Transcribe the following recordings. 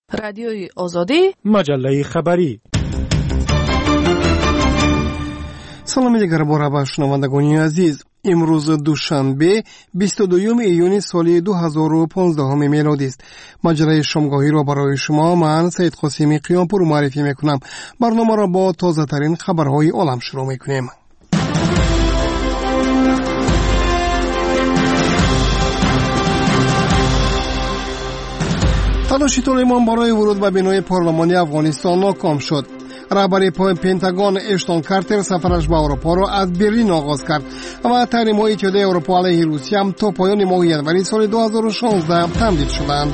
رادیوی آزادی، مجله خبری. سلام دیگر باره با شنوندگان عزیز. امروز دوشنبه 22 ایون سال 2015 میلادی است. مجله شامگاهی را برای شما من سید قاسمی قیامپور معرفی میکنم. برنامه را با تازه ترین خبرهای عالم شروع میکنیم. تلاش طالبان برای ورود به بنای پارلمانی افغانستان ناکام شد. رهبر پنتاگون اشتون کارتر سفرش به اروپا را از برلین آغاز کرد و تحریم‌های اتحادیه اروپا علیه روسیه هم تا پایان ماه ژانویه سال 2016 تمدید شدند.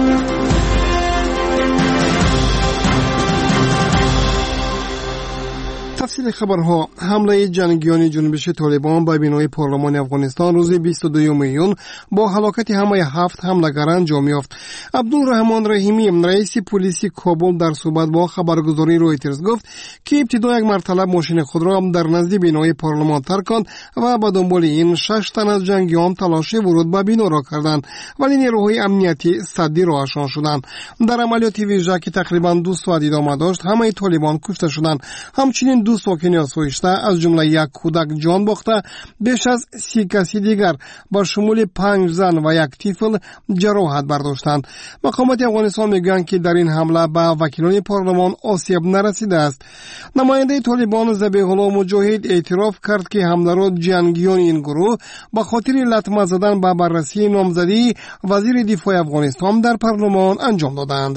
تفصیل خبرها. حمله جنگیان جنبش طالبان به بنای پارلمان افغانستان روز 22 ایون با هلاکت همه 7 حمله‌گر انجام یافت. عبدالرحمن رحیمی رئیس پلیس کابل در صحبت با خبرگزاری رویترز گفت که ابتدا یک مرتبه ماشین خود را در نزد بنای پارلمان ترک کند و به دنبال این 6 تن از جنگیان تلاش ورود به بنا را کردند، ولی نیروهای امنیتی سدی راهشان شدند. در عملیات ویژه که تقریبا 2 ساعت ادامه داشت، همه طالبان کشته شدند. همچنین 2 ساکن آسایشته از جمله یک کودک جان باخته، بیش از 30 کسی دیگر با شمول 5 زن و یک طفل جراحت برداشتند. مقامات افغانستان میگویند که در این حمله به وکیلان پارلمان آسیب نرسیده است. نماینده طالبان ذبیح الله مجاهد اعتراف کرد که حمله را جنگیان این گروه به خاطر لطمه زدن به بررسی نامزدی وزیر دفاع افغانستان در پارلمان انجام دادند.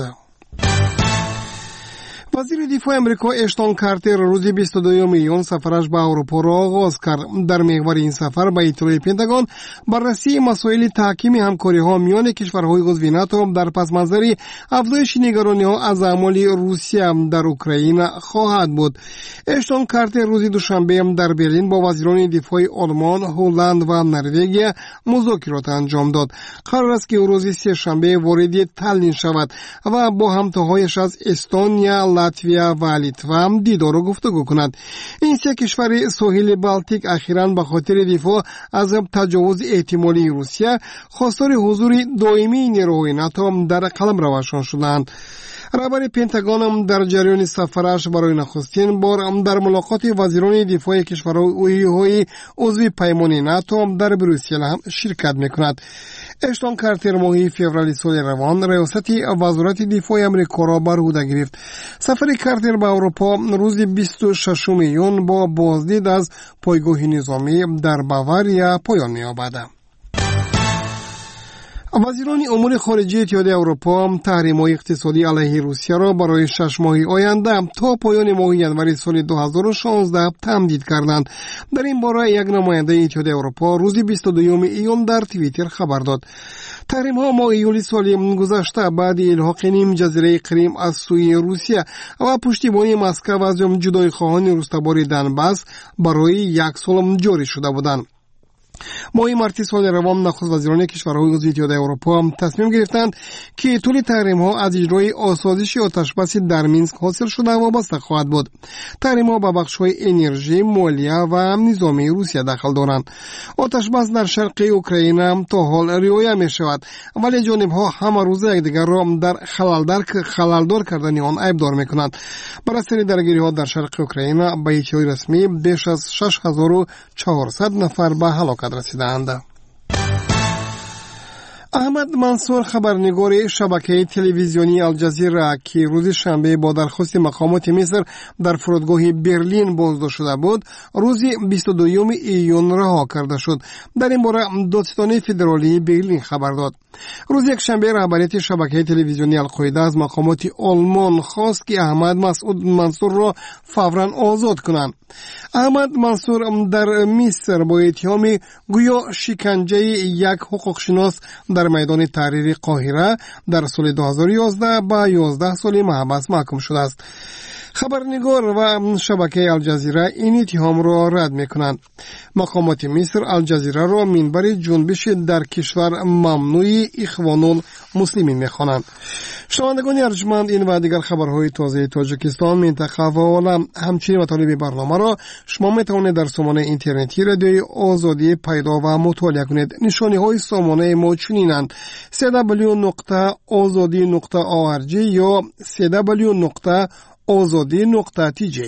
وزیر دفاع امریکا اشتون کارتر روز 22 ایون سفرش به اروپا را آغاز کرد. در محور این سفر به اطلاع پنتاگون بررسی مسائل تحکیم همکاری‌ها میان کشورهای عضو ناتو در پس منظر افزایش نگرانی‌ها از اعمال روسیه در اوکراین خواهد بود. اشتون کارتر روز دوشنبه در برلین با وزیران دفاع آلمان، هلند و نروژ مذاکرات انجام داد. قرار است که روز سه‌شنبه وارد تالین شود و با همتاهایش از استونیا، لاتویا و لیتوا دیدار و گفتگو کند. این 3 کشور ساحل بالتیک اخیراً به خاطر دفاع از تجاوز احتمالی روسیه خواستار حضور دائمی نیروهای ناتو در قلمروشان شدند. رهبر پنتاگون در جریان سفرش برای نخستین بار در ملاقات وزیران دفاع کشورهای عضو پیمان ناتو در بروسل هم شرکت میکند. اشتون کارتر ماه فوریه سال روان ریاست وزارت دفاع امریکا را بر عهده گرفت. سفر کارتر به اروپا روز 26 ایون با بازدید از پایگاه نظامی در باواریا پایان می‌یابد. وزیران امور خارجه اتحادیه اروپا تحریم‌های اقتصادی علیه روسیه را برای 6 ماه آینده تا پایان ماه ژانویه سال 2016 تمدید کردند. در این باره یک نماینده اتحادیه اروپا روز 22 ایون در توییتر خبر داد. تحریم‌ها ماه ایولی سال گذشته بعد الحاق نیم جزیره کریم از سوی روسیه و پشتیبانی مسکو از جدای خواهان رستبار دنباس برای 1 سال جاری شده بودند. ماه مارس سال روان نخست وزیران کشورهای عضو اتحادیه اروپا تصمیم گرفتند که طول تحریم‌ها از اجرای آسایش آتشبس در مینسک حاصل شده وابسته خواهد بود. تحریم‌ها به بخش‌های انرژی، مالیه و نظامی روسیه دخل دارند. آتشبس در شرق اوکراین تا حال رعایت می‌شود، ولی جانب‌ها همه روز یکدیگر را در خللدار کردن آن ایبدار می‌کنند. بر اثر درگیری‌ها در شرق اوکراین به اطلاع رسمی بیش از 6400 نفر به هلاکت رسیدند. احمد منصور خبرنگار شبکه تلویزیونی الجزیره که روز شنبه با درخواست مقامات مصر در فرودگاه برلین بازداشت شده بود، روز 22 ایون رها کرده شد. در این باره دادستان فدرالی برلین خبر داد. روز یکشنبه رهبریت شبکه تلویزیونی القاعده از مقامات آلمان خواست که احمد مسعود منصور را فوراً آزاد کنند. احمد منصور در مصر با اتهام گویا شکنجه یک حقوقشناس در میدان تحریر قاهره در سال 2011 با 11 سال محبس محکوم شده است. خبرنگار و شبکه الجزیره این اتهام را رد میکنند. مقامات مصر الجزیره را منبر جنبش در کشور ممنوع اخوان المسلمین میخوانند. شنوندگان ارجمند، این و دیگر خبرهای تازه تاجیکستان، منطقه و عالم همچنین مطالب برنامه را شما میتوانید در سامانه اینترنتی رادیوی آزادی پیدا و مطالعه کنید. نشانی های سامانه ما چنینند: www.azadi.org یا www.azadi.tj.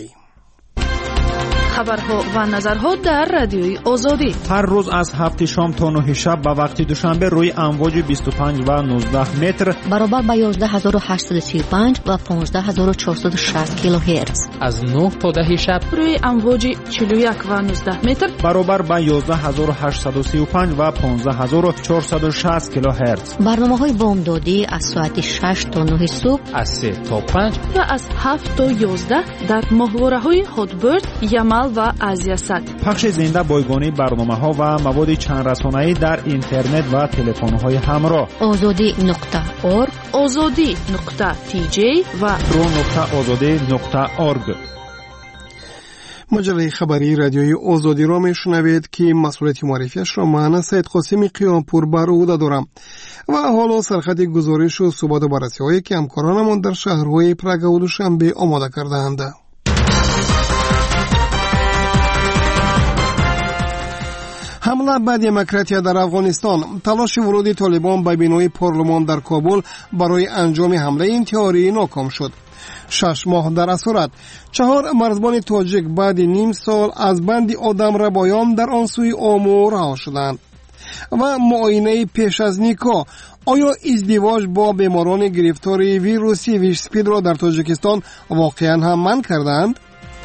خبرها و نظرها در رادیوی آزادی هر روز از 7 شام تا 9 شب به وقت دوشنبه روی امواج 25 و 19 متر برابر با 11835 و 15460 کیلوهرتز، از 9 تا 10 شب روی امواج 41 و 19 متر برابر با 11835 و 15460 کیلوهرتز. برنامه‌های بامدادی از ساعت 6 تا 9 صبح، از 3 تا 5 و از 7 تا 11 در ماهواره‌های هاتبرد، یمل و آزیاسات. پخش زنده بایگانی برنامه‌ها و مواد چند رسانه‌ای در اینترنت و تلفن‌های همراه. azadi.org، azadi.tj و pro.azadi.org. مجله خبری رادیوی آزادی را میشنوید که مسئولیت معرفیش را من سید قاسمی قیامپور بر عهده دارم. و حالا سرخط گزارش و صحبت و بررسی‌هایی که همکارانمان در شهرهای پراگ و دوشنبه آماده کرده‌اند. حمله به دموکراسی در افغانستان. تلاش ورود طالبان به بینای پارلمان در کابل برای انجام حمله انتحاری ناکام شد. 6 ماه در اسارت. 4 مرزبان تاجیک بعد نیم سال از بند آدم ربایان در آن سوی آمو رها شدند. و معاینه پیش از نیکا. آیا ازدواج با بیماران گرفتار ویروس ویش سپید را در تاجیکستان واقعا هم منع کردند؟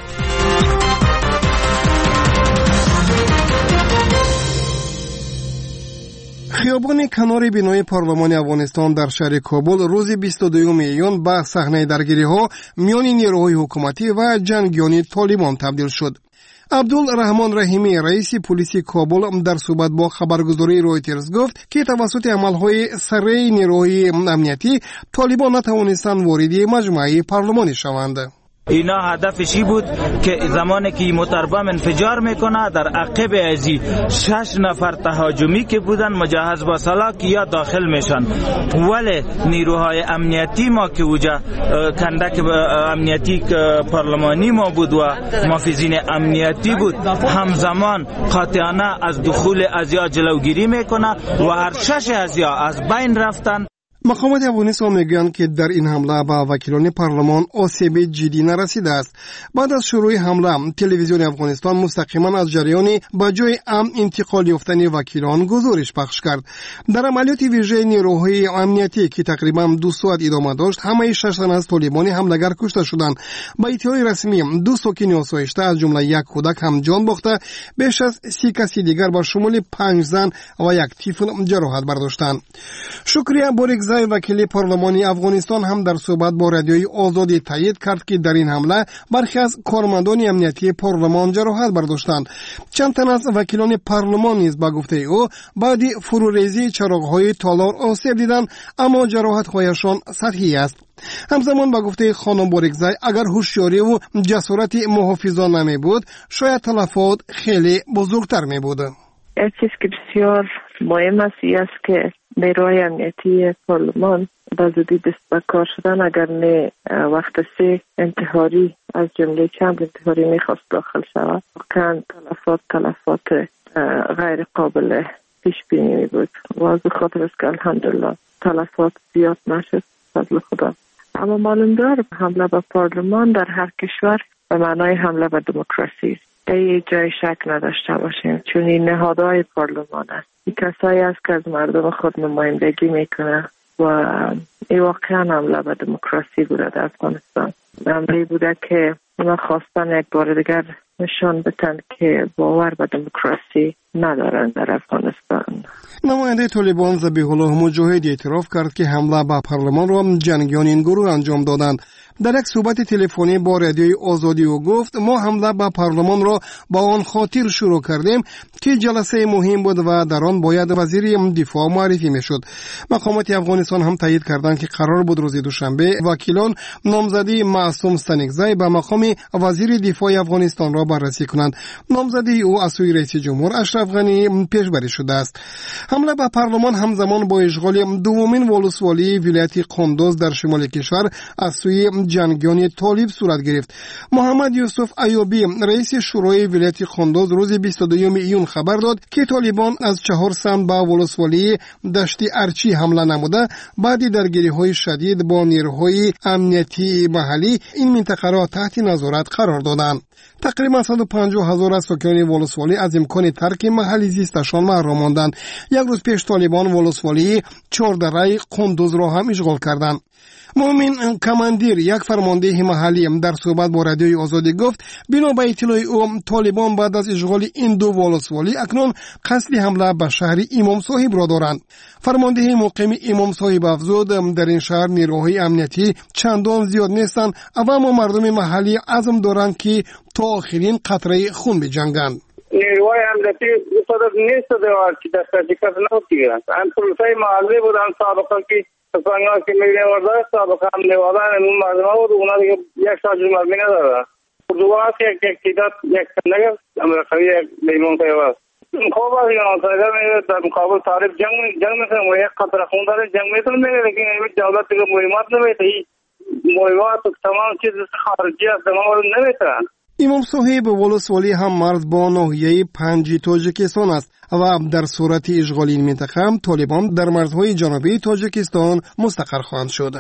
خیابان کنار بینای پارلمان افغانستان در شهر کابل روز 22 میلیون به صحنه درگیری‌ها میان نیروهای حکومتی و جنگیان طالبان تبدیل شد. عبدالرحمن رحیمی رئیس پلیس کابل در صحبت با خبرگزاری رویترز گفت که توسط عملهای سریع نیروهای امنیتی طالبان نتوانستند وارد مجمع پارلمانی شوند. اینا هدفشی بود که زمانی که موتربم انفجار میکنه در عقب ازی 6 نفر تهاجمی که بودن مجهز با سلاح یا داخل میشن، ولی نیروهای امنیتی ما که وجا کندک امنیتی پارلمانی ما بود و محافظین امنیتی بود همزمان قاطعانه از دخول ازیا جلوگیری میکنه و هر 6 ازیا از بین رفتن. مقامات افغانستان میگویند که در این حمله به وکیلان پارلمان آسیب جدی نرسیده است. بعد از شروع حمله تلویزیون افغانستان مستقیما از جریان به جای امن انتقال یافتن وکیلان گزارش پخش کرد. در عملیات ویژه نیروهای امنیتی که تقریبا 2 ساعت ادامه داشت، همه 6 تن از طالبان حملهگر کشته شدند. با اطلاع رسمی 2 ساکن آسایشته از جمله 1 کودک هم جان باخته، بیش از 30 کسی دیگر با شمول 5 زن و 1 طفل جراحت برداشتند. شکریه بورگزای وکیل پارلمانی افغانستان هم در صحبت با رادیوی آزادی تایید کرد که در این حمله برخی از کارمندان امنیتی پارلمان جراحت برداشتند. چند تن از وکیلان پارلمان نیز به گفته او بعد فروریزی چراغ‌های تالار آسیب دیدند، اما جراحت‌هایشان سطحی است. همزمان با گفته خانم بورگزای اگر هوشیاری و جسارت محافظان نمی بود شاید تلفات خیلی بزرگتر می بود. یک چیز که بسیار مهم است که نیروهای امنیتی پارلمان با زودی دست به کار شدن اگر نه وقت 3 انتحاری از جمله چند انتحاری میخواست داخل شود، واقعا تلفات غیر قابل پیش بینی می بود و از خاطر است که الحمدلله تلفات زیاد نشد فضل خدا. اما معلوم دار حمله به پارلمان در هر کشور به معنای حمله به دموکراسی است. ای جای شک نداشته باشیم، چون این نهادهای پارلمان است. این کسایی است که از مردم خود نمایندگی میکنه و این واقعا حمله به دموکراسی بوده در افغانستان. حمله بوده که ما خواستن یک بار دیگر نشان بدن که باور به دموکراسی ندارن در افغانستان. نماینده طالبان ذبیح الله مجاهد اعتراف کرد که حمله به پارلمان را جنگیان این گروه انجام دادند. در یک صحبت تلفنی با رادیوی آزادی او گفت ما حمله به پارلمان را با آن خاطر شروع کردیم که جلسه مهم بود و در آن باید وزیر دفاع معرفی میشد. مقامات افغانستان هم تایید کردند که قرار بود روز دوشنبه وکیلان نامزدی معصوم سنگزی به مقام وزیر دفاع افغانستان را بررسی کنند. نامزدی او از سوی رئیس جمهور اشرف غنی پیشبری شده است. حمله به پارلمان همزمان با اشغال دومین ولسوالی ولایت قندوز در شمال کشور از سوی جنگیان طالب صورت گرفت. محمد یوسف ایوبی رئیس شورای ولایت قندوز روز 22 ایون خبر داد که طالبان از 4 سمت به ولسوالی دشت ارچی حمله نموده بعد درگیری‌های شدید با نیروهای امنیتی محلی این منطقه را تحت نظارت قرار دادند. تقریبا 150,000 از سکان ولسوالی از امکان ترک محلی زیستشان محروم ماندند. یک روز پیش طالبان ولسوالی 4 دره قندوز را هم اشغال کردند. مومن کماندیر یک فرمانده محلی در صحبت با رادیوی آزادی گفت بنا به اطلاع او طالبان بعد از اشغال این دو ولسوالی اکنون قصد حمله به شهر امام صاحب را دارند. فرمانده مقیم امام صاحب افزود در این شهر نیروهای امنیتی چندان زیاد نیستند اما مردم محلی عزم دارند که تا آخرین قطره خون بجنگند. نیروهای امنیتی بسیار نیست دیوار که دست شکست نبودند. ان پلیسای محلی بودند سابقا که سنگا که میگه ورده سابقا هم نیوادن اون مردم ها بود اونا دیگه یک ساجر مرمی نداره. دوباره یک تعداد یک سنگه امریکایی یک لیمون تایوست. خوب از این آنسایده میگه در مقابل طالب جنگ میکنه و یک قطر خون داره جنگ میتونه میگه لیکن این دولت دیگه مهمات نمیده. مهمات تمام چیز خارجی از تمام رو نمیترن. امام صاحب ولسوالی هم مرز با ناحیه پنج تاجیکستان است و در صورت اشغال این منطقه هم طالبان در مرزهای جنوبی تاجیکستان مستقر خواهند شد.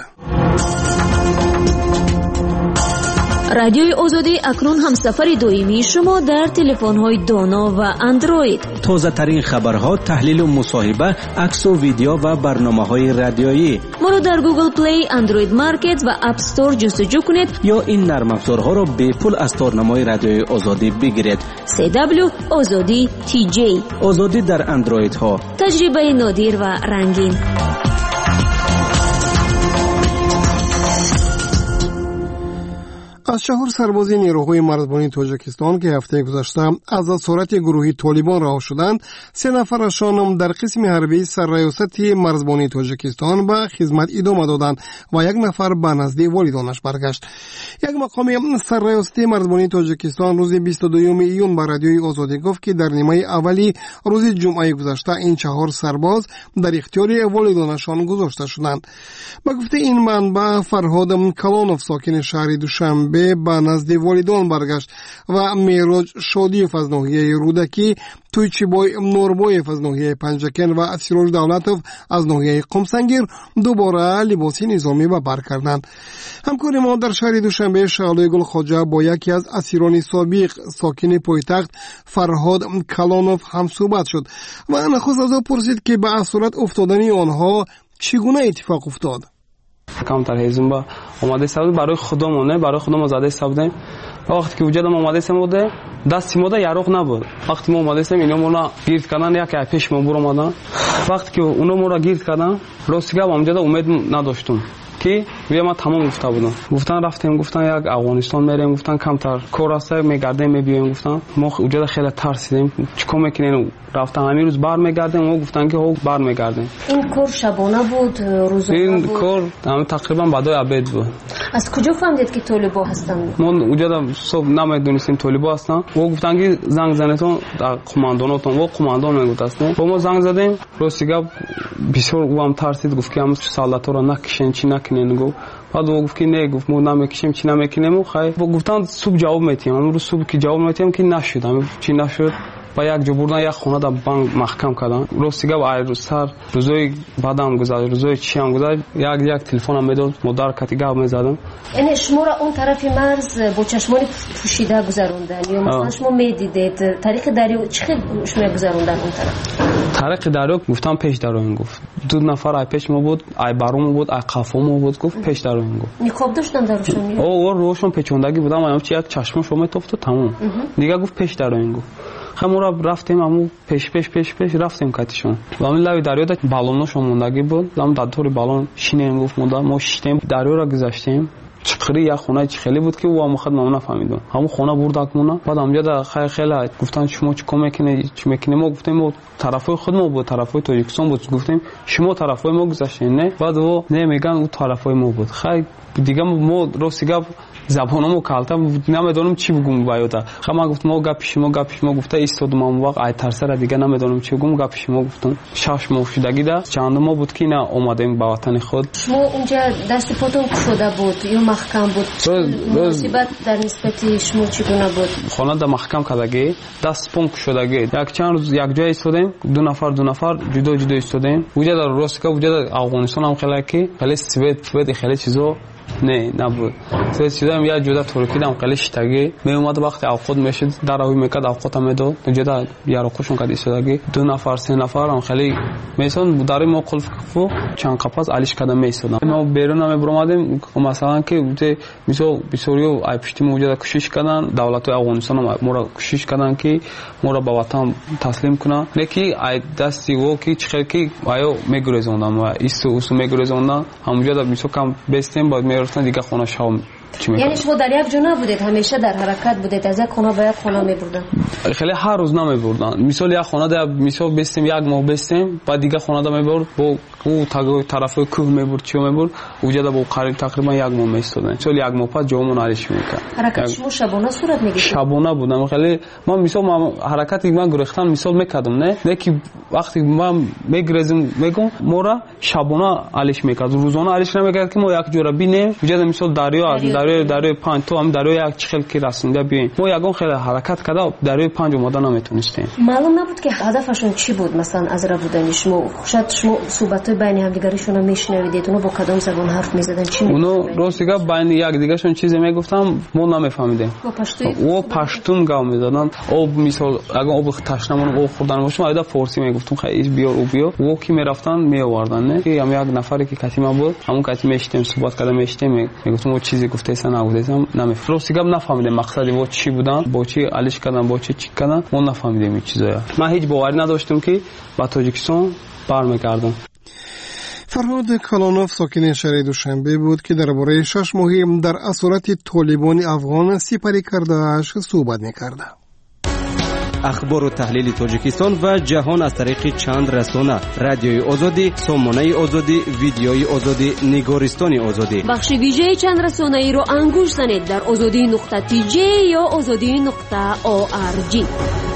رادیوی آزادی اکنون هم سفر دائمی شما در تلفن‌های دانا و اندروید. تازه ترین خبرها، تحلیل و مصاحبه، عکس و ویدیو و برنامه‌های رادیویی. ما رو در گوگل پلی، اندروید مارکت و اپ استور جستجو کنید یا این نرم افزارها را به پول از تارنمای رادیوی آزادی بگیرید. CW آزادی TJ. آزادی در اندروید ها. تجربه نادر و رنگین. از 4 سربازی نیروهای مرزبانی تاجیکستان که هفته گذشته از اسارت گروهی طالبان رها شدند 3 نفرشان در قسم حربی سرریاست مرزبانی تاجیکستان به خدمت ادامه دادند و 1 نفر به نزد والدانش برگشت. یک مقام سرریاست مرزبانی تاجیکستان روز 22 ایون به رادیوی آزادی گفت که در نیمه اولی روز جمعه گذشته این 4 سرباز در اختیار والدانشان گذاشته شدند. با گفته این منبع فرهاد کلانوف ساکن شهر دوشنبه به نزد والدان برگشت و میراج شادیوف از ناحیه رودکی، تویچیبای نوربایف از ناحیه پنجکن و سیروج دولتوف از ناحیه قمسنگیر دوباره لباس نظامی به بر کردند. همکار ما در شهر دوشنبه شعله گل خواجه با یکی از اسیران سابق ساکن پایتخت فرهاد کلانوف هم صحبت شد و نخست از او پرسید که به اسارت افتادن آنها چگونه اتفاق افتاد. کمتر هیزم با آماده سبود برای خودمونه، برای خودم آزاده سبودیم. وقتی که وجودم آماده سبوده دستی ما یاروق نبود. وقتی ما آماده سیم اینا ما گیرد کردن یک پیش ما برو اومدن. وقتی که اونا ما را گیرد کردن راستگاه اونجا امید نداشتم که ما تمام گفته بودم. گفتن رفتیم، گفتن یک افغانستان میریم، گفتن کمتر کوراسه میگردیم میبیایم. گفتن ما اونجا خیلی ترسیدیم چیکار میکنین؟ رفتن همین روز بر میگردیم و گفتن که هو بر میگردیم. این کور شبانه بود روزانه این بود؟ کور تقریبا بعدای عبید بود. از کجا فهمیدید که طالبا هستند؟ ما اونجا صبح نمیدونستیم طالبا هستن و گفتن که زنگ زنتون در قماندانتون و قماندان میگفتن. با ما زنگ زدیم راستگاه بسیار هم ترسید، گفت که هم سالات رو نکشین چی نکنین. گفت بعد گفت که نه، گفت ما نمیکشیم چی نمیکنیم. خیر گفتن صبح جواب میتیم. امروز صبح که جواب میتیم که نشد، چی نشد. با یک جو بردن یک خونه در بانک محکم کردن. راستگاه با روز سر روزای بعدم گذشت، روزای چی هم گذشت، یک تلفن هم میداد مدار کاتیگاه میزدم. یعنی شما را اون طرف مرز با چشمان پوشیده گذروندن یا مثلا شما میدیدید طریق دریا چی شما گذروندن اون طرف؟ طریق دریا گفتم پیش دروین گفت 2 نفر ای پیش ما بود ای برام بود ای قفام بود گفت پیش دروین گفت نقاب داشتن درشون او روشون پیچوندگی بودم منم چی یک چشم شما توفت تمام دیگه گفت پیش دروین گفت همون رفتیم همون پیش رفتیم کاتیشون و همین لای دریا دا بالونش موندگی بود هم دادوری بالون شینیم گفت ما شیتیم دریا را گذاشتیم چخری یا خونه خیلی بود که او مخد ما نفهمیدم همون خونه برداکمونا بعد اونجا دا خیلی گفتن شما چی میکنید ما گفتیم ما طرفای خود ما بود طرفای تاجیکستان بود گفتیم شما طرفای ما گذاشتین نه بعد او نمیگن او طرفای ما بود خیلی دیگه ما روسیگا زبانمو کالتم نمیدونم چی بگم بایودا خما گفت ما گپش ما گفته ایستادم اون وقت ای ترسره دیگه نمیدونم چی بگم گپش ما گفتم شش ماه شدگی ده چند ما بود که نه اومدیم به وطن خود شما اونجا دست پاتون شده بود یا محکم بود مصیبت در نسبت شما چگونه بود خانه ده محکم کردگی دست پونک شدگی یک چند روز یک جای ایستادیم 2 نفر جدا ایستادیم اونجا در روسیکا اونجا در افغانستان هم خیلی سوئد خیلی چیزا نبود سوئد یا جدا ترکی دم خیلی شتگی می اومد وقتی خود میشد در روی میکرد خودت میداد جدا یارو خوشون کردی شدگی 2 نفر 3 نفر هم خیلی میسون در ما قلف کفو چند قفاز علیش کردم میسودم ما بیرون برآمدیم مثلا که میسو بسوریو ای پشتی موجود کوشش کردن دولت افغانستان ما را کوشش کردن که ما را به وطن تسلیم کنن نکی ای دستی و کی چخر کی آیو میگرزوندن و ایستو میگرزوندن همونجا در میسو کم بستیم بعد میرفتن دیگه خونه شام یعنی شما در یک جا نبودید همیشه در حرکت بودید از یک خانه به یک خانه میبردن خیلی هر روز نمیبردن مثال یک خانه در مثال بستیم یک ماه بستیم بعد دیگه خانه در میبرد با او طرف کوه میبرد چی میبرد اونجا در با قریب تقریبا یک ماه میستادن مثال یک ماه پس جامون علیش میکرد حرکت شما شبانه صورت میگیره شبانه بودم خیلی ما مثال حرکتی من گرفتن مثال میکردم نه که وقتی من میگرزم میگم مورا شبانه علیش میکرد روزانه علیش نمیکرد که ما یک جوره بینیم اونجا مثال دریا 5 تو هم دریا یک چخل کی رسونده بیاین ما یگان خیلی حرکت کرده دریا 5 اومدن نمیتونستیم معلوم نبود که هدفشون چی بود مثلا از را بودن شما صحبت بین هم دیگرشون رو میشنویدید اونو با کدام زبان حرف میزدن چی اونو راستیگه بین یک دیگرشون چیزی میگفتم ما نمیفهمیدیم او پشتون گام میزدن او مثال اگه او تشنمون او خوردن باشه ما فارسی میگفتم خیلی بیار او کی میرفتن میآوردن نه که هم یک نفری که کتیما بود همون کتیما اشتیم صحبت کردم اشتیم میگفتم او چیزی گفته نبودم نمیفهمیدم نفهمیدم مقصدی و چی بودن با چی علیش کردن با چی کردن ما نفهمیدیم این چیزا من هیچ باوری نداشتم که با تاجیکستان برمیگردم فرهاد کلانوف ساکن شهر دوشنبه بود که درباره 6 ماهی در اسارت طالبان افغان سپری کرده‌اش صحبت می‌کرد. اخبار و تحلیل تاجیکستان و جهان از طریق چند رسانه: رادیوی آزادی، سامانه آزادی، ویدیوی آزادی، نگارستان آزادی. بخش ویژه چند رسانه ای رو انگوش زنید در azadi.tj یا azadi.org.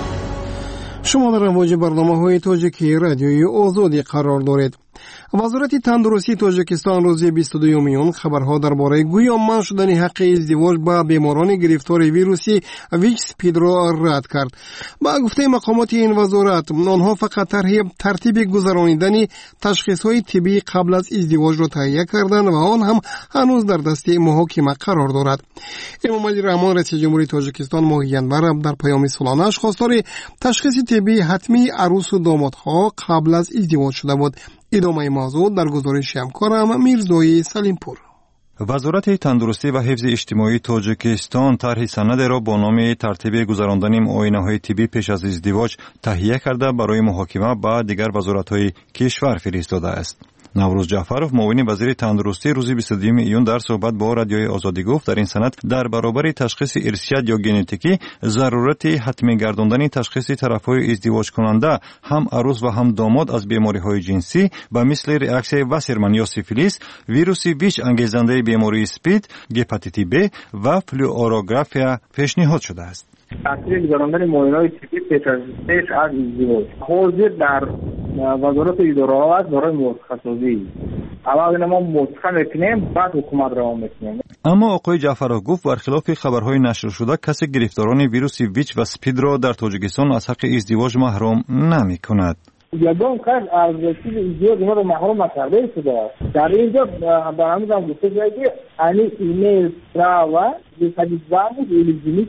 شما در امواج برنامه‌های تاجیکی رادیوی آزادی قرار دارید. وزارت تندرستی تاجیکستان روز 22 میون خبرها درباره گویامن شدن حق ازدواج با بیماران گرفتار ویروسی ویچ سپید را رد کرد. با گفته مقامات این وزارت آنها فقط ترتیب گذرانیدن تشخیص‌های طبی قبل از ازدواج را تهیه کردند و آن هم هنوز در دست محاکمه قرار دارد. امام علی رحمان رئیس جمهوری تاجیکستان ماه ینور در پیام سالانه‌اش خواستار تشخیص طبی حتمی عروس و دامادها قبل از ازدواج شده بود. ادامه موضوع در گزارش همکارم میرزای سلیمپور. وزارت تندرستی و حفظ اجتماعی تاجیکستان طرح سند را با نام ترتیب گذراندن معاینه‌های طبی پیش از ازدواج تهیه کرده برای محاکمه با دیگر وزارت‌های کشور فرستاده است. نوروز جعفرов معاون وزیر تندرستی روز 22 ایون در صحبت با رادیوی آزادی گفت در این سند در برابر تشخیص ارثیات یا ژنتیکی ضرورت حتمی گرداندن تشخیص طرفهای ازدواج کننده هم عروس و هم داماد از بیماری‌های جنسی به مثل ریاکسیون واسرمن یا سیفیلیس، ویروس ویچ انگیزنده بیماری اسپید، هپاتیت B و فلوروگرافیا پیشنهاد شده است. ترتیب گذراندن معاینه‌های طبی پیش از ازدواج حاضر در وزارت اداره است برای مرخصی. اول ما مرخص میکنیم بعد حکومت را میکنیم. اما آقای جعفرov گفت برخلاف خبرهای نشر شده کسی گرفتاران ویروس ویچ و سپید را در تاجیکستان از حق ازدواج محروم نمی‌کند. یادم کرد از چیز ازدواج ما رو محروم نکرده شده است. در اینجا برامون گفته شده که ایمیل و به تجربه الکترونیک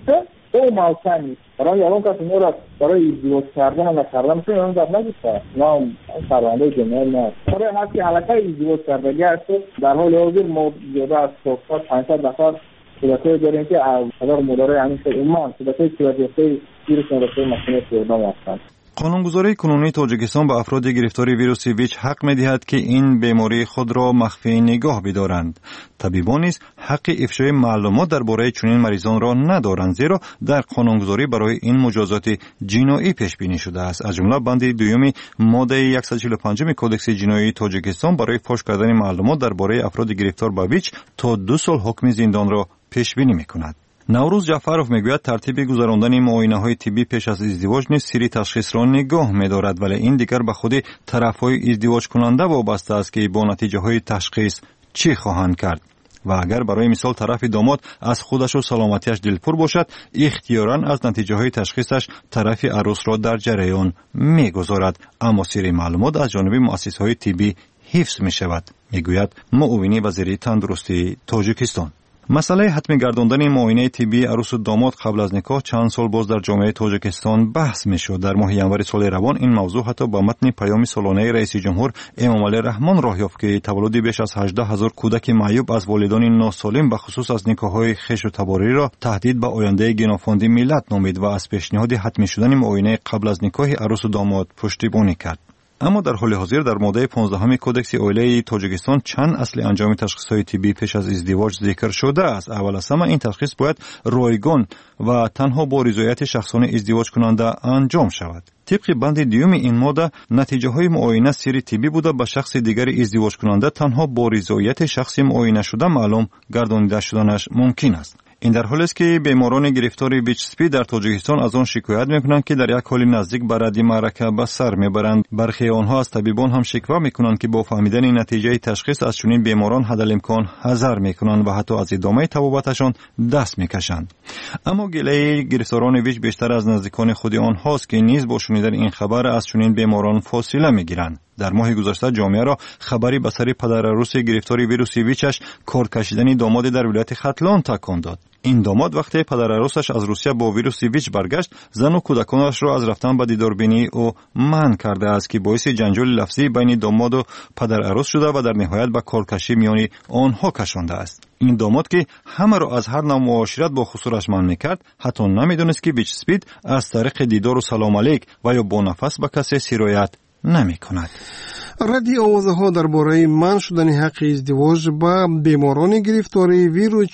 او موقع نیست. برای یالون کسی نورد برای ازدواج کردن و نکردن تو اون دفعه نگیسته نه سرانده جمعه نه برای هرکی علاقه ازدواج کردگی هست در حال حاضر ما زیاده از 500 نفر صورتهای داریم که اگر مداره همیشه ایمان صورتهای صورتهای ویروس رسول مسئله پیردام هستند. قانونگذاری کنونی تاجیکستان به افراد گرفتار ویروس ویچ حق می‌دهد که این بیماری خود را مخفی نگاه بدارند. طبیبان نیز حق افشای معلومات درباره چنین مریضان را ندارند، زیرا در قانونگذاری برای این مجازات جنایی پیش بینی شده است. از جمله بند دوم ماده 145 کدکس جنایی تاجیکستان برای فاش کردن معلومات درباره افراد گرفتار به ویچ تا 2 سال حکم زندان را پیش بینی می‌کند. نوروز جعفروف میگوید ترتیب گذراندن معاینه‌های طبی پیش از ازدواج نیز سری تشخیص را نگاه می‌دارد، ولی این دیگر به خود طرف‌های ازدواج کننده وابسته است که با نتیجه‌های تشخیص چی خواهند کرد. و اگر برای مثال طرف داماد از خودش و سلامتیش دلپور باشد، اختیاراً از نتیجه‌های تشخیصش طرف عروس را در جریان می‌گذارد، اما سری معلومات از جانب مؤسسه‌های طبی حفظ می‌شود، میگوید معاون وزیر تندرستی تاجیکستان. مسئله حتمی گرداندن معاینه طبی عروس و داماد قبل از نکاح چند سال باز در جامعه تاجیکستان بحث میشد. در ماه ینور سال روان این موضوع حتی با متن پیام سالانه رئیس جمهور امام علی رحمان راه یافت که تولد بیش از 18,000 کودک معیوب از والدان ناسالم به خصوص از نکاح‌های خویش و تباری را تهدید به آینده گنافاندی ملت نامید و از پیشنهاد حتمی شدن معاینه قبل از نکاح عروس و داماد پشتیبانی کرد. اما در حال حاضر در ماده 15 کدکس اولیه تاجیکستان چند اصل انجام تشخیص‌های طبی پیش از ازدواج ذکر شده است. اول از همه این تشخیص باید رایگان و تنها با رضایت شخصان ازدواج کننده انجام شود. طبق بند دیوم این ماده نتیجه‌های معاینه سری طبی بوده به شخص دیگر ازدواج کننده تنها با رضایت شخص معاینه شده معلوم گردانیده شدنش ممکن است. این در حالی است که بیماران گرفتار ویچ اسپی در تاجیکستان از آن شکایت میکنند که در یک حال نزدیک به رد معرکه به سر میبرند. برخی آنها از طبیبان هم شکوه میکنند که با فهمیدن نتیجه تشخیص از چنین بیماران حدالامکان حذر میکنند و حتی از ادامه طبابتشان دست میکشند. اما گله گرفتاران ویچ بیشتر از نزدیکان خود آنهاست که نیز با شنیدن این خبر از چنین بیماران فاصله میگیرند. در ماه گذشته جامعه را خبری به سر پدر عروس گرفتار ویروس ویچش کار کشیدن داماد در ولایت ختلان تکان داد. این داماد وقتی پدر عروسش از روسیه با ویروس ویچ برگشت، زن و کودکانش را از رفتن به دیداربینی او منع کرده است که باعث جنجال لفظی بین داماد و پدر عروس شده و در نهایت به کارکشی میان آنها کشانده است. این داماد که همه را از هر نوع معاشرت با خسارش منع میکرد، حتی نمیدونست که ویچ اسپید از طریق دیدار و سلام علیک و یا با نفس به کسی سرایت نمی کند. ردی آوازه ها درباره منع شدن حق ازدواج با بیماران گرفتاری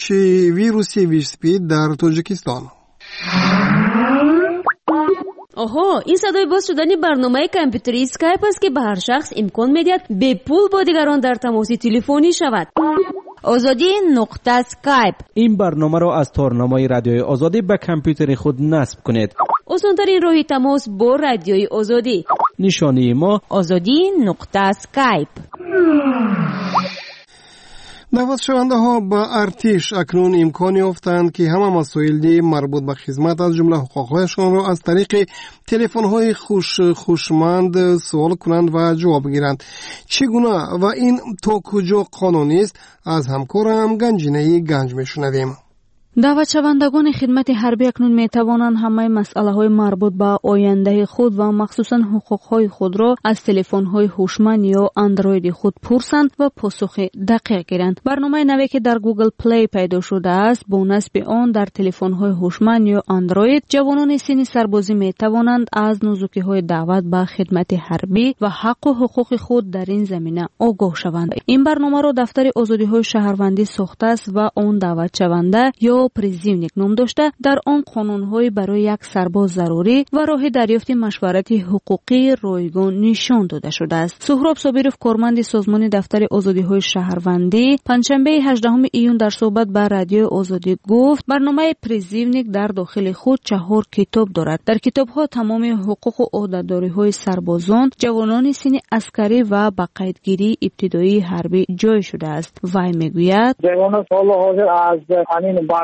ویروس ویچ اسپید در تاجیکستان. آها، این صدای باز شدن برنامه کامپیوتری اسکایپ است که به هر شخص امکان میدهد به پول با دیگران در تماس تلفنی شود. آزادی نقطه اسکایپ. این برنامه را از تارنمای رادیوی آزادی به کامپیوتر خود نصب کنید. آسان‌ترین راه تماس با رادیوی آزادی. نشانی ما آزادی نقطه اسکایپ. دعوت شونده ها با ارتش اکنون امکان یافتند که همه مسائل مربوط به خدمت از جمله حقوقهایشان را از طریق تلفن های خوشمند سوال کنند و جواب گیرند. چگونه و این تا کجا قانونی است؟ از همکارم گنجینه گنج میشنویم. دعوت شوندگان خدمت حربی اکنون می توانند همه مسئله های مربوط به آینده خود و مخصوصا حقوق های خود را از تلفن های هوشمند یا اندروید خود پرسند و پاسخ دقیق گیرند. برنامه نوی که در گوگل پلی پیدا شده است، با نصب آن در تلفن های هوشمند یا اندروید، جوانان سن سربازی می توانند از نزوکی های دعوت به خدمت حربی و حق و حقوق خود در این زمینه آگاه شوند. این برنامه را دفتر آزادی های شهروندی ساخته است و آن دعوت شونده یا پریزیونیک نام داشته. در آن قانون‌های برای یک سرباز ضروری و راه دریافت مشورت حقوقی رایگان نشان داده شده است. سهراب صابرов کارمند سازمان دفتر آزادی‌های شهروندی پنجشنبه 18 ایون در صحبت با رادیو آزادی گفت برنامه پریزیونیک در داخل خود 4 کتاب دارد. در کتاب‌ها تمام حقوق و عهده‌داری‌های سربازان، جوانان سن عسکری و با قیدگیری ابتدایی حربی جای شده است. وی میگوید جوانان حال حاضر از همین برنامه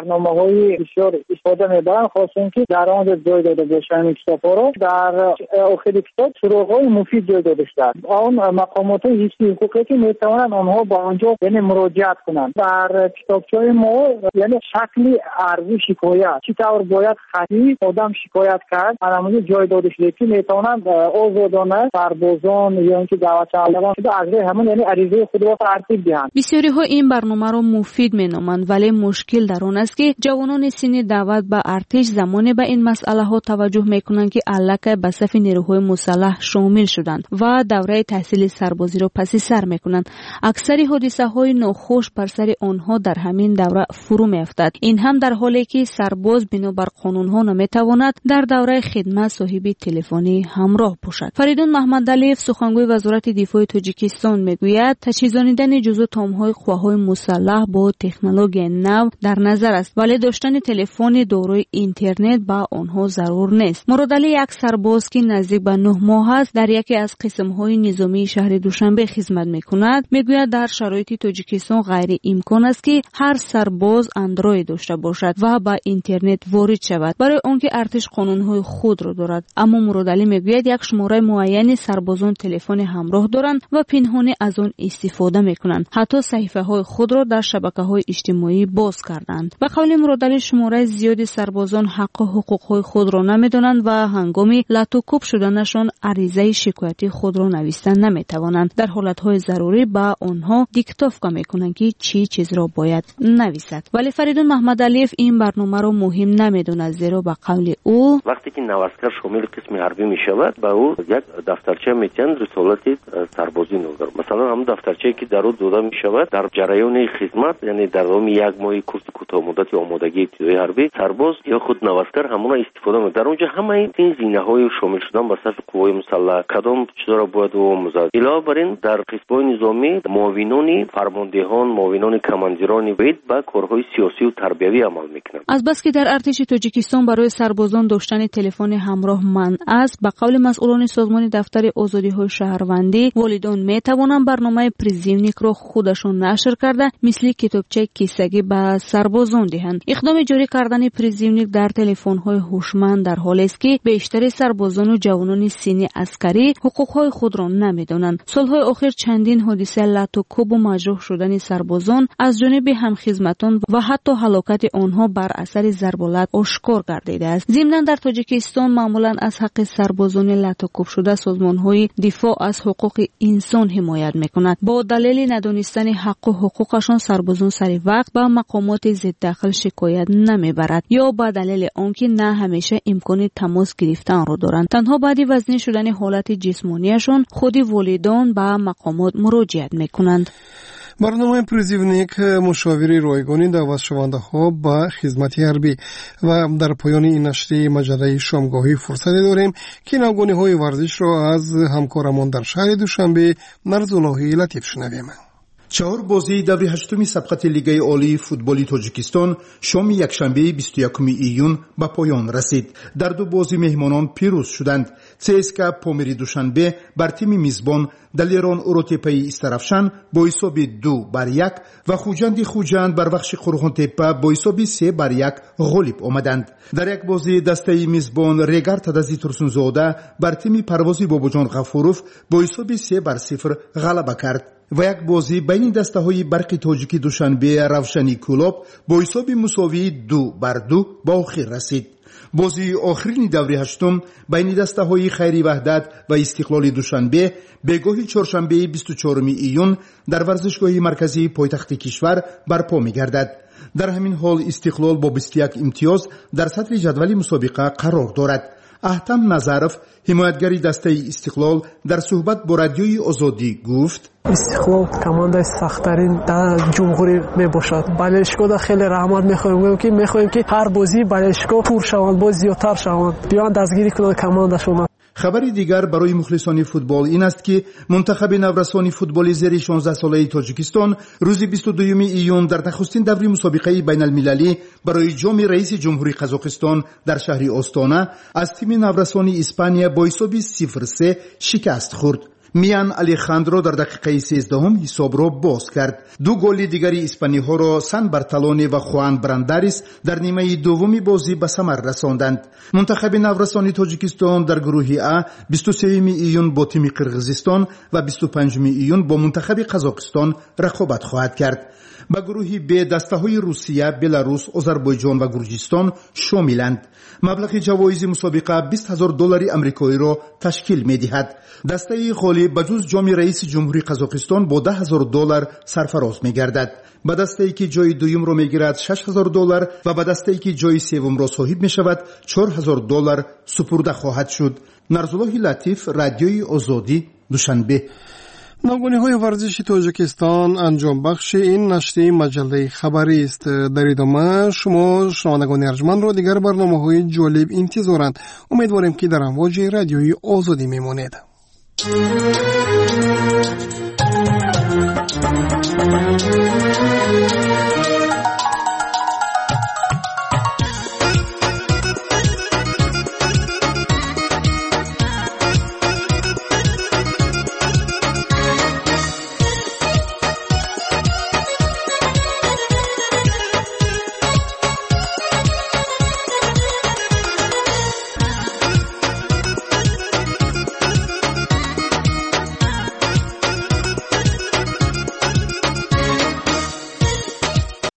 برنامه‌های بسیار استفاده می‌برند، خاصه که در آن جای داده باشند این کتاب‌ها را. در آخر کتاب سراغ‌های مفید جای داده شده. آن مقامات حیثی حقوقی که می‌توانند آنها با آنجا یعنی مراجعت کنند. در کتابچه‌های ما یعنی شکل عرضی شکایت چطور باید خطی آدم شکایت کرد، علامت جای داده شده که می‌توانند آزادانه سربازان یا اینکه دعوت‌طلبان از همون یعنی عریضه خود را ترتیب دهند. بسیاری‌ها این برنامه را مفید می‌نامند، ولی مشکل در آن است که جوانان سن دعوت به ارتش زمانی به این مسئله‌ها توجه می‌کنند که الکی به صف نیروهای مسلح شامل شدند و دوره تحصیل سربازی را پس سر می‌کنند. اکثر حادثه‌های ناخوش بر سر آنها در همین دوره فرو می‌افتد. این هم در حالی که سرباز بنابر قانون‌ها نمی‌تواند در دوره خدمت صاحب تلفنی همراه باشد. فریدون محمدعلیف سخنگوی وزارت دفاع تاجیکستان میگوید تجهیزانیدن جزو تام‌های قواهای مسلح با تکنولوژی نو در نظر است، ولی داشتن تلفن دارای اینترنت با آنها ضرور نیست. مرادعلی یک سرباز که نزدیک به 9 ماه است در یکی از قسم‌های نظامی شهر دوشنبه خدمت می‌کند، میگوید در شرایط تاجیکستان غیر امکان است که هر سرباز اندروید داشته باشد و با اینترنت وارد شود، برای آنکه ارتش قانون‌های خود را دارد. اما مرادعلی میگوید یک شماره معین سربازان تلفن همراه دارند و پنهانی از آن استفاده می‌کنند. حتی صحیفه‌های خود را در شبکه‌های اجتماعی باز کردند. به قول مرادعلی شماره زیادی سربازان حق و حقوق‌های خود را نمی‌دانند و هنگام لطوکوب شدنشان عریضه شکایتی خود را نوشتن نمی‌توانند. در حالت‌های ضروری با آنها دیکتاتوف می‌کنند که چی چیز را باید نویسد. ولی فریدون محمدعلیف این برنامه را مهم نمی‌داند، زیرا به قول او وقتی که نوسکر شامل قسم حربی می‌شود با او یک دفترچه می‌تند رسالت سربازی نوگر. مثلا هم دفترچه‌ای که در او داده می‌شود در جریان خدمت، یعنی در دام یک ماه کورس کوتاه مدت آمادگی ابتدایی حربی، سرباز یا خود نوسکر همون استفاده می‌کنند. در اونجا همه این زینه‌های شامل شدن به صف قوای مسلح کدام چیزا باید و مزد. علاوه بر این در قسم‌های نظامی معاونان فرماندهان، معاونان کماندیران باید با کارهای سیاسی و تربیوی عمل می‌کنند. از بس که در ارتش تاجیکستان برای سربازان داشتن تلفن همراه منع است، به قول مسئولان سازمان دفتر آزادی‌های شهروندی، والدان می‌توانند برنامه پریزیونیک را خودشان نشر کرده مثل کتابچه کیسگی به سربازان دهند. اقدام جاری کردن پریزیونیک در تلفن‌های هوشمند در حالی است که بیشتر سربازان و جوانان سنی عسکری حقوق‌های خود را نمی‌دانند. سال‌های اخیر چندین حادثه لطوکوب و مجروح شدن سربازان از جانب همخدمتان و حتی هلاکت آنها بر اثر ضربالت آشکار گردیده است. ضمناً در تاجیکستان معمولاً از حق سربازان لطوکوب شده سازمان‌های دفاع از حقوق انسان حمایت می‌کند. با دلیل ندانستن حق و حقوقشان سربازان سر وقت به مقامات ضد دخل شکایت نمیبرد یا با دلیل آنکه نه همیشه امکان تماس گرفتن را دارند. تنها بعد وزنی شدن حالت جسمانیشان خود والدان به مقامات مراجعت می‌کنند. برنامه پریزیونیک مشاوره رایگانی دعوت شونده ها به خدمت حربی و در پایان این نشریه مجله شامگاهی فرصت داریم که نوگانی های ورزش را از همکارمان در شهر دوشنبه نرزالله لطیف شنویم. 4 بازی دوری هشتمی سبقت لیگ عالی فوتبال تاجیکستان شام یکشنبه 21 ایون به پایان رسید. در 2 بازی مهمانان پیروز شدند. CSKA پامیری دوشنبه بر تیم میزبان دلیران اوروتپی استرافشان با حساب 2-1 و خوجند بر بخش قرغان تپه با حساب 3-1 غالب آمدند. در یک بازی دسته میزبان ریگار تدازی ترسونزاده بر تیم پروازی باباجان غفوروف با حساب 3-0 غلبه کرد. و یک بازی بین دسته های برق تاجیکی دوشنبه روشنی کلوب با حساب مساوی 2-2 با آخر رسید. بازی آخرین دوره هشتم بین دسته های خیری وحدت و استقلال دوشنبه بگاهی چهارشنبه 24 ایون در ورزشگاه مرکزی پایتخت کشور برپا می گردد. در همین حال استقلال با 21 امتیاز در صدر جدول مسابقه قرار دارد. احتم نظرف حمایتگری دسته استقلال در صحبت با رادیوی آزادی گفت استقلال کمانده سخت‌ترین در جمهوری میباشد. بالشگاه خیلی رحمت میخواهیم که هر بازی بالشگاه پر شوند، باز زیادتر شوند، بیان دستگیری کنند کماندشون. خبری دیگر برای مخلصان فوتبال این است که منتخب نورسان فوتبال زیر 16 ساله تاجیکستان روز 22 ایون در نخستین دوره مسابقه بین المللی برای جام رئیس جمهوری قزاقستان در شهر آستانه از تیم نورسان اسپانیا با حساب 0-3 شکست خورد. میان الخاندرو در دقیقه 13 حساب را باز کرد. دو گل دیگری اسپانی‌ها را سان برتالونی و خوان برانداریس در نیمه دوم بازی به ثمر رساندند. منتخب نورسانی تاجیکستان در گروه ا 23 ایون با تیم قرقیزستان و 25 ایون با منتخب قزاقستان رقابت خواهد کرد. به گروه ب دسته‌های روسیه، بلاروس، آذربایجان و گرجستان شاملند. مبلغ جوایز مسابقه $20,000 آمریکایی را تشکیل می‌دهد. دسته خالی بجز جام رئیس جمهوری قزاقستان با $10,000 سرفراز می‌گردد. به دسته‌ای که جای دوم را می‌گیرد $6,000 و به دسته‌ای که جای سوم را صاحب می‌شود $4,000 سپرده خواهد شد. نرزالله لطیف، رادیوی آزادی، دوشنبه. ناگونی‌های ورزشی تاجیکستان انجام بخش این نشریه مجله خبری است. در ادامه شما شنوندگان ارجمند را دیگر برنامه‌های جالب انتظارند. امیدواریم که در امواج رادیوی آزادی میمانید.